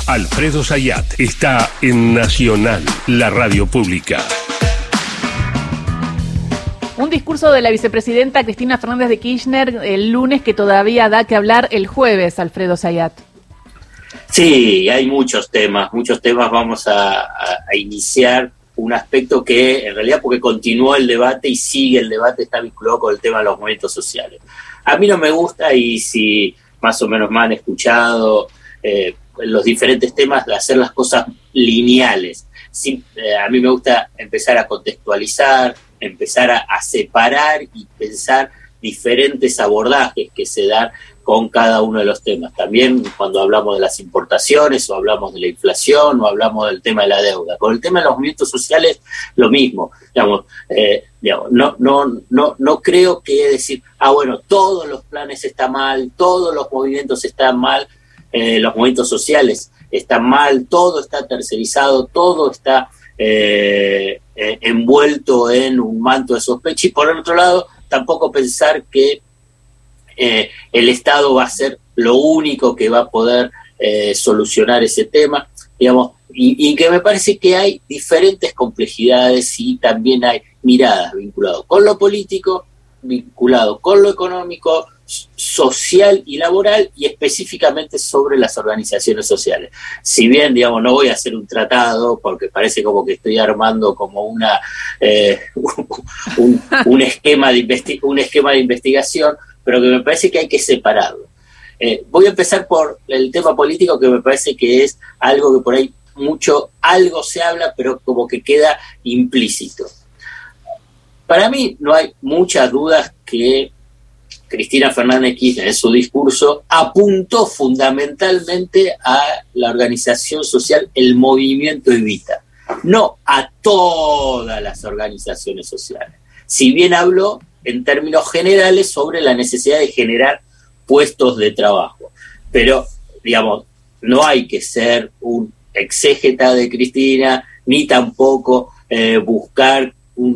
Alfredo Zayat está en Nacional, la radio pública. Un discurso de la vicepresidenta Cristina Fernández de Kirchner el lunes que todavía da que hablar el jueves, Alfredo Zayat. Sí, hay muchos temas. Vamos a iniciar un aspecto que en realidad porque continuó el debate y sigue el debate, está vinculado con el tema de los movimientos sociales. A mí no me gusta, y si más o menos me han escuchado los diferentes temas, de hacer las cosas lineales. Sí, a mí me gusta empezar a contextualizar, empezar a separar y pensar diferentes abordajes que se dan con cada uno de los temas. También cuando hablamos de las importaciones, o hablamos de la inflación, o hablamos del tema de la deuda. Con el tema de los movimientos sociales, lo mismo. No creo que decir, bueno, todos los planes están mal, todos los movimientos están mal, los movimientos sociales están mal, todo está tercerizado, todo está envuelto en un manto de sospecha. Y por el otro lado, tampoco pensar que el Estado va a ser lo único que va a poder solucionar ese tema, y que me parece que hay diferentes complejidades y también hay miradas vinculadas con lo político, vinculado con lo económico, social y laboral, y específicamente sobre las organizaciones sociales. Si bien, no voy a hacer un tratado, porque parece como que estoy armando como un esquema de investigación, pero que me parece que hay que separarlo. Voy a empezar por el tema político, que me parece que es algo que por ahí algo se habla, pero como que queda implícito. Para mí no hay muchas dudas que Cristina Fernández Kirchner en su discurso apuntó fundamentalmente a la organización social, el movimiento Evita, no a todas las organizaciones sociales. Si bien habló en términos generales sobre la necesidad de generar puestos de trabajo, pero, no hay que ser un exégeta de Cristina, ni tampoco buscar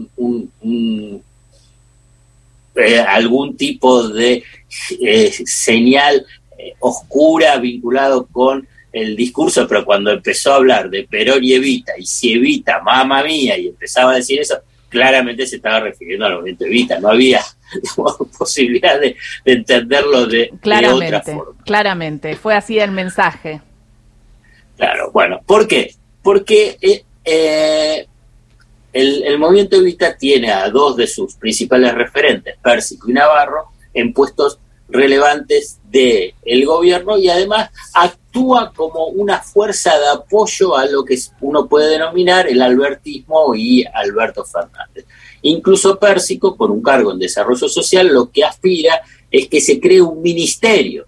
algún tipo de señal oscura vinculado con el discurso, pero cuando empezó a hablar de Perón y Evita, y si Evita, mamma mía, y empezaba a decir eso, claramente se estaba refiriendo al movimiento Evita, no había posibilidad de entenderlo de otra forma. Claramente, fue así el mensaje. Claro, bueno, ¿por qué? Porque el movimiento Evita tiene a dos de sus principales referentes, Pérsico y Navarro, en puestos relevantes del gobierno, y además actúa como una fuerza de apoyo a lo que uno puede denominar el albertismo y Alberto Fernández. Incluso Pérsico, con un cargo en desarrollo social, lo que aspira es que se cree un ministerio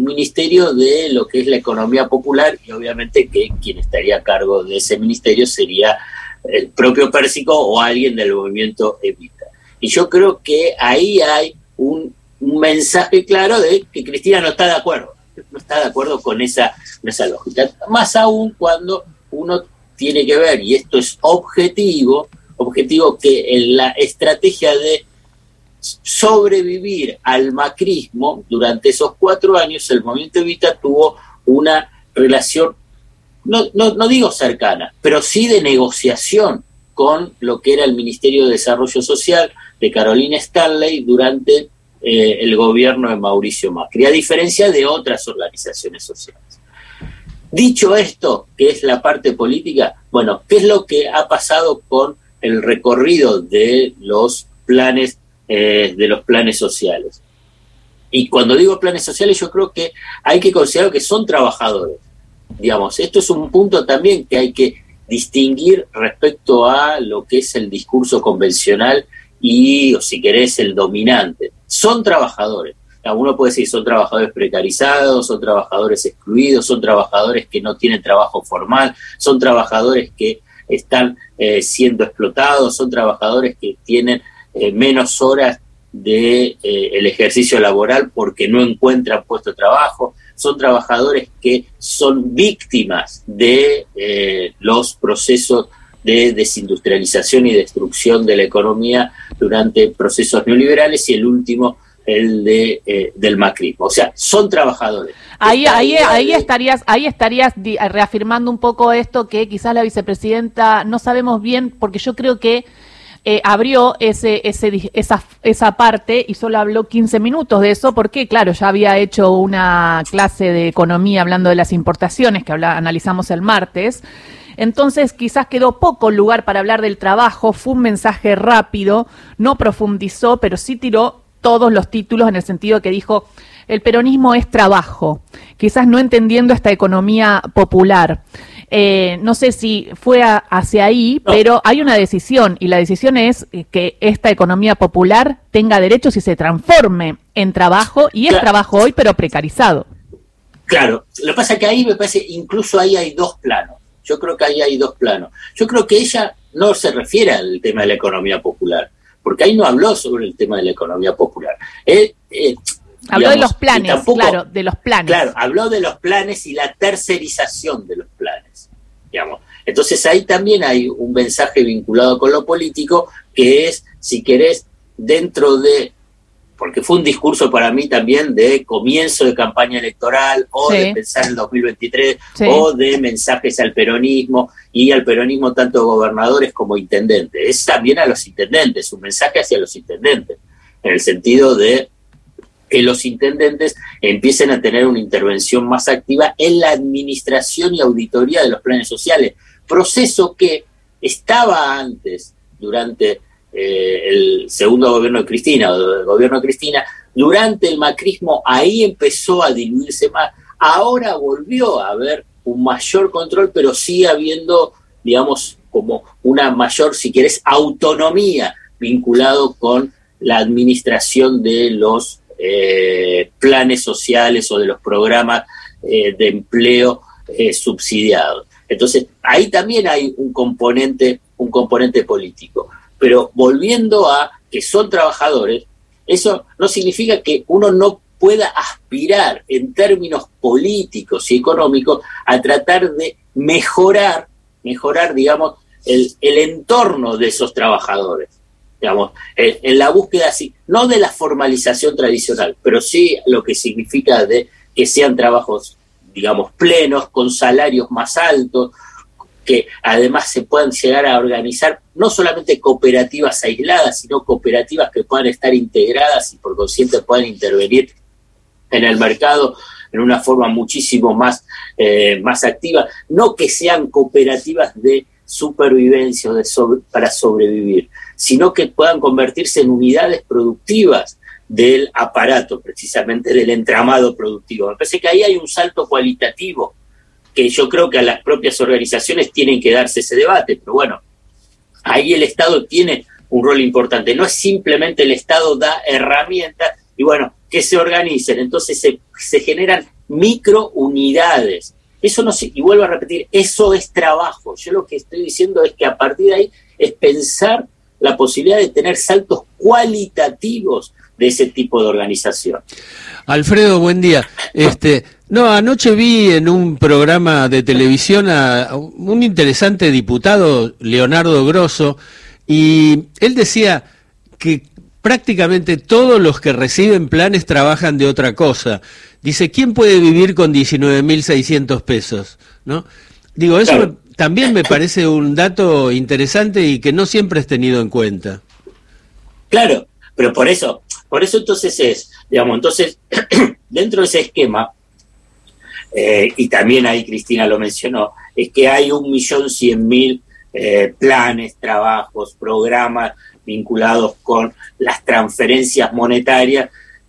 de lo que es la economía popular, y obviamente que quien estaría a cargo de ese ministerio sería el propio Pérsico o alguien del movimiento Evita. Y yo creo que ahí hay un mensaje claro de que Cristina no está de acuerdo con esa lógica. Más aún cuando uno tiene que ver, y esto es objetivo que en la estrategia de sobrevivir al macrismo durante esos 4 años, el movimiento Evita tuvo una relación, no digo cercana, pero sí de negociación con lo que era el Ministerio de Desarrollo Social de Carolina Stanley durante el gobierno de Mauricio Macri, a diferencia de otras organizaciones sociales. Dicho esto, que es la parte política, bueno, ¿qué es lo que ha pasado con el recorrido de los planes sociales? Y cuando digo planes sociales, yo creo que hay que considerar que son trabajadores. Esto es un punto también que hay que distinguir respecto a lo que es el discurso convencional o si querés, el dominante. Son trabajadores. Uno puede decir, son trabajadores precarizados, son trabajadores excluidos, son trabajadores que no tienen trabajo formal, son trabajadores que están siendo explotados, son trabajadores que tienen menos horas de el ejercicio laboral porque no encuentran puesto de trabajo, son trabajadores que son víctimas de los procesos de desindustrialización y destrucción de la economía durante procesos neoliberales, y el último el del macrismo. O sea, son trabajadores. Ahí estarías reafirmando un poco esto que quizás la vicepresidenta no sabemos bien, porque yo creo que abrió esa parte y solo habló 15 minutos de eso, porque claro, ya había hecho una clase de economía hablando de las importaciones que analizamos el martes. Entonces quizás quedó poco lugar para hablar del trabajo, fue un mensaje rápido, no profundizó, pero sí tiró todos los títulos en el sentido que dijo, el peronismo es trabajo, quizás no entendiendo esta economía popular. No sé si fue hacia ahí, pero hay una decisión, y la decisión es que esta economía popular tenga derechos y se transforme en trabajo, y es trabajo hoy, pero precarizado. Claro, lo que pasa es que ahí me parece, incluso ahí hay dos planos. Yo creo que ahí hay dos planos. Yo creo que ella no se refiere al tema de la economía popular, porque ahí no habló sobre el tema de la economía popular. Habló de los planes, claro, de los planes. Claro, habló de los planes y la tercerización de los planes, digamos. Entonces ahí también hay un mensaje vinculado con lo político, que es, si querés, dentro de... porque fue un discurso para mí también de comienzo de campaña electoral, o de pensar en el 2023, o de mensajes al peronismo, y al peronismo tanto gobernadores como intendentes. Es también a los intendentes, un mensaje hacia los intendentes, en el sentido de que los intendentes empiecen a tener una intervención más activa en la administración y auditoría de los planes sociales, proceso que estaba antes, durante el segundo gobierno de Cristina, o el gobierno de Cristina, durante el macrismo ahí empezó a diluirse más. Ahora volvió a haber un mayor control, pero sigue habiendo, digamos, como una mayor, si querés, autonomía vinculado con la administración de los planes sociales o de los programas de empleo subsidiados. Entonces, ahí también hay un componente político. Pero volviendo a que son trabajadores, eso no significa que uno no pueda aspirar en términos políticos y económicos a tratar de mejorar, digamos, el entorno de esos trabajadores. Digamos, en la búsqueda, así, no de la formalización tradicional, pero sí lo que significa de que sean trabajos, digamos, plenos, con salarios más altos, que además se puedan llegar a organizar no solamente cooperativas aisladas, sino cooperativas que puedan estar integradas y por consiguiente puedan intervenir en el mercado en una forma muchísimo más activa, no que sean cooperativas de supervivencia o para sobrevivir, sino que puedan convertirse en unidades productivas del aparato, precisamente del entramado productivo. Me parece que ahí hay un salto cualitativo que yo creo que a las propias organizaciones tienen que darse ese debate, pero bueno, ahí el Estado tiene un rol importante, no es simplemente el Estado da herramientas y bueno, que se organicen, entonces se generan microunidades. Eso no y vuelvo a repetir, eso es trabajo. Yo lo que estoy diciendo es que a partir de ahí es pensar la posibilidad de tener saltos cualitativos de ese tipo de organización. Alfredo, buen día. Anoche vi en un programa de televisión a un interesante diputado, Leonardo Grosso, y él decía que prácticamente todos los que reciben planes trabajan de otra cosa. Dice, ¿quién puede vivir con 19.600 pesos? ¿No? Digo, eso claro. También me parece un dato interesante y que no siempre es tenido en cuenta. Claro, pero por eso entonces entonces dentro de ese esquema, y también ahí Cristina lo mencionó, es que hay 1.100.000 planes, trabajos, programas vinculados con las transferencias monetarias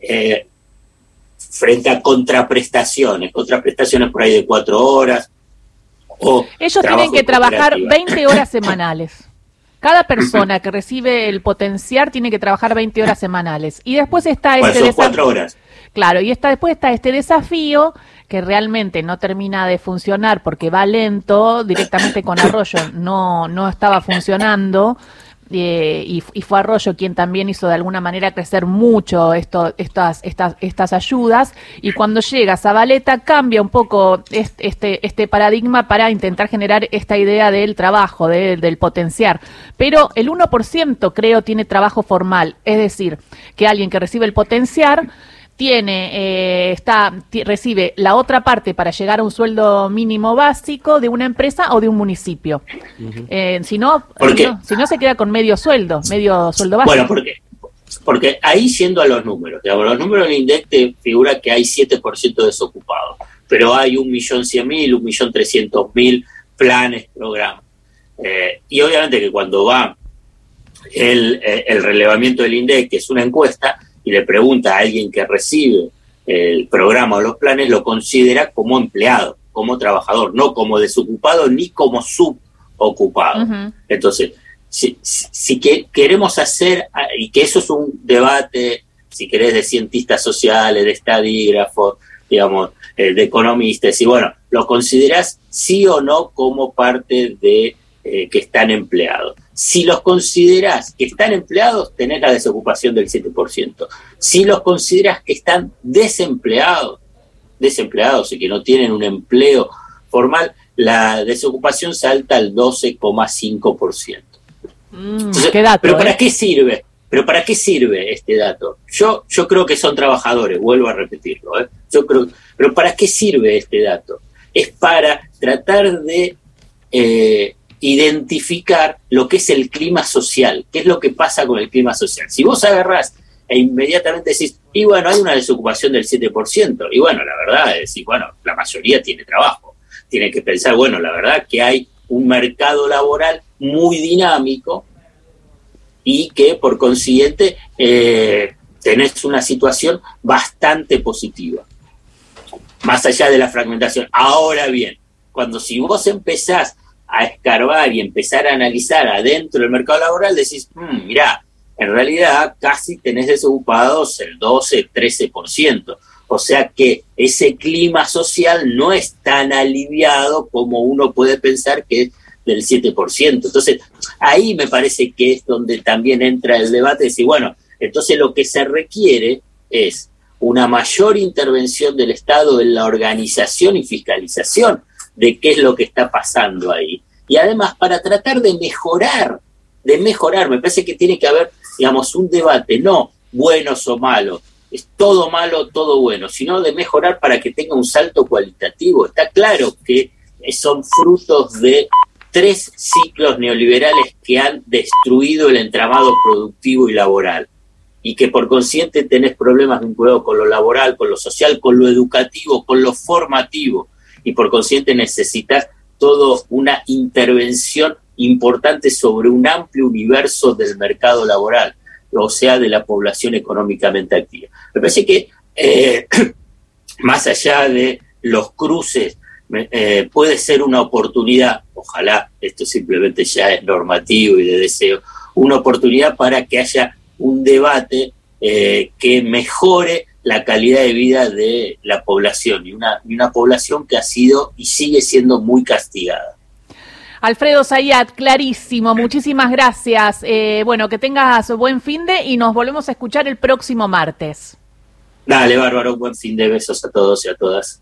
frente a contraprestaciones por ahí de 4 horas. Ellos tienen que trabajar 20 horas semanales. Cada persona que recibe el potenciar tiene que trabajar 20 horas semanales. Y después está este desafío. 4 horas. Claro, y después está este desafío que realmente no termina de funcionar porque va lento, directamente con Arroyo no estaba funcionando. y fue Arroyo quien también hizo de alguna manera crecer mucho estas ayudas, y cuando llega Zabaleta cambia un poco este paradigma para intentar generar esta idea del trabajo, del potenciar, pero el 1% creo tiene trabajo formal, es decir, que alguien que recibe el potenciar recibe la otra parte para llegar a un sueldo mínimo básico de una empresa o de un municipio. Si no se queda con medio sueldo básico. Bueno, porque ahí yendo a los números, digamos, los números del INDEC te figura que hay 7% desocupados, pero hay 1.100.000, 1.300.000 planes, programas. Y obviamente que cuando va el relevamiento del INDEC, que es una encuesta, y le pregunta a alguien que recibe el programa o los planes, lo considera como empleado, como trabajador, no como desocupado ni como subocupado. Uh-huh. Entonces, si queremos hacer, y que eso es un debate, si querés, de cientistas sociales, de estadígrafos, digamos, de economistas, y bueno, ¿lo considerás sí o no como parte de que están empleados? Si los considerás que están empleados, tenés la desocupación del 7%. Si los considerás que están desempleados y que no tienen un empleo formal, la desocupación salta al 12,5%. Entonces, qué dato, ¿pero para qué sirve? ¿Pero para qué sirve este dato? Yo creo que son trabajadores, vuelvo a repetirlo. Pero ¿para qué sirve este dato? Es para tratar de identificar lo que es el clima social, qué es lo que pasa con el clima social. Si vos agarrás e inmediatamente decís, y bueno, hay una desocupación del 7%, y bueno, la verdad es decir, bueno, la mayoría tiene trabajo. Tiene que pensar, bueno, la verdad que hay un mercado laboral muy dinámico y que por consiguiente tenés una situación bastante positiva, más allá de la fragmentación. Ahora bien, si vos empezás a escarbar y empezar a analizar adentro del mercado laboral, decís, mirá, en realidad casi tenés desocupados el 12-13%. O sea que ese clima social no es tan aliviado como uno puede pensar que es del 7%. Entonces, ahí me parece que es donde también entra el debate de decir, bueno, entonces lo que se requiere es una mayor intervención del Estado en la organización y fiscalización de qué es lo que está pasando ahí. Y además, para tratar de mejorar, me parece que tiene que haber, digamos, un debate, no buenos o malos, es todo malo, todo bueno, sino de mejorar para que tenga un salto cualitativo. Está claro que son frutos de 3 ciclos neoliberales que han destruido el entramado productivo y laboral, y que por consiguiente tenés problemas vinculados con lo laboral, con lo social, con lo educativo, con lo formativo, y por consiguiente necesitas toda una intervención importante sobre un amplio universo del mercado laboral, o sea, de la población económicamente activa. Me parece que más allá de los cruces, puede ser una oportunidad, ojalá esto simplemente ya es normativo y de deseo, una oportunidad para que haya un debate que mejore la calidad de vida de la población, y una población que ha sido y sigue siendo muy castigada. Alfredo Zayat, clarísimo, muchísimas gracias. Bueno, que tengas buen finde y nos volvemos a escuchar el próximo martes. Dale, bárbaro, buen finde, besos a todos y a todas.